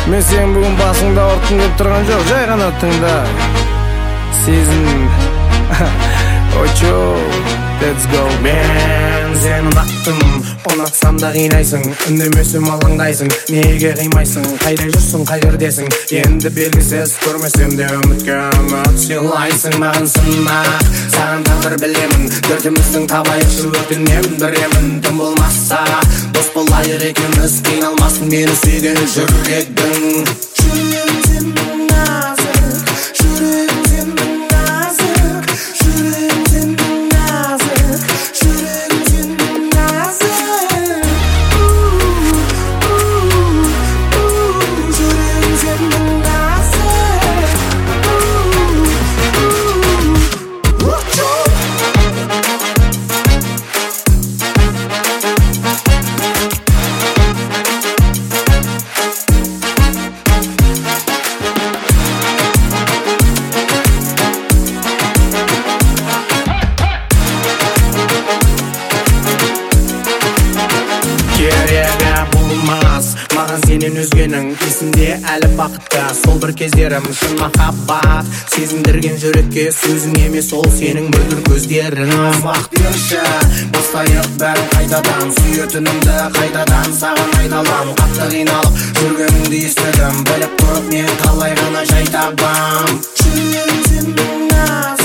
Мен сен бүгін басыңда ұрттым деп тұрған жоқ, жай ғана тыңда. Сезін. Очо, let's go. Мен сені ұнаттым, ұнатсам да қинайсың. Үндемесем алаңдайсың, неге қимайсың? Қайда жүрсің, қай жердесің? Енді белгісіз, көрмесем де үмітке үміт сыйлайсың. Маған сынма, саған тағдыр білемін. Дертіміздің табайықшы өтінемін, біремін. Тым болмаса дос болайық екеуміз, қиналмасын мені сүйген жүрегің. Жүрегім сенің нәзік, жүрегім сенің нәзік, жүрегім сенің нәзік, жүрегім сенің нәзік. Жүрегім сенің нәзік. Керегі болмас маған сенен өзгенің, есімде әлі бақытты сол бір кездерім. Шын махаббат сезіндірген жүрекке, сөзің емес ол сенің мөлдір көздерің. Уақыт берші, бастайық бәрін қайтадан, сүйетінімді қайтадан саған айналам. Қатты қиналып жүргеніңді естідім, біліп тұрып мен қалай ғана жай табам. Жүрегім сенің нәзік.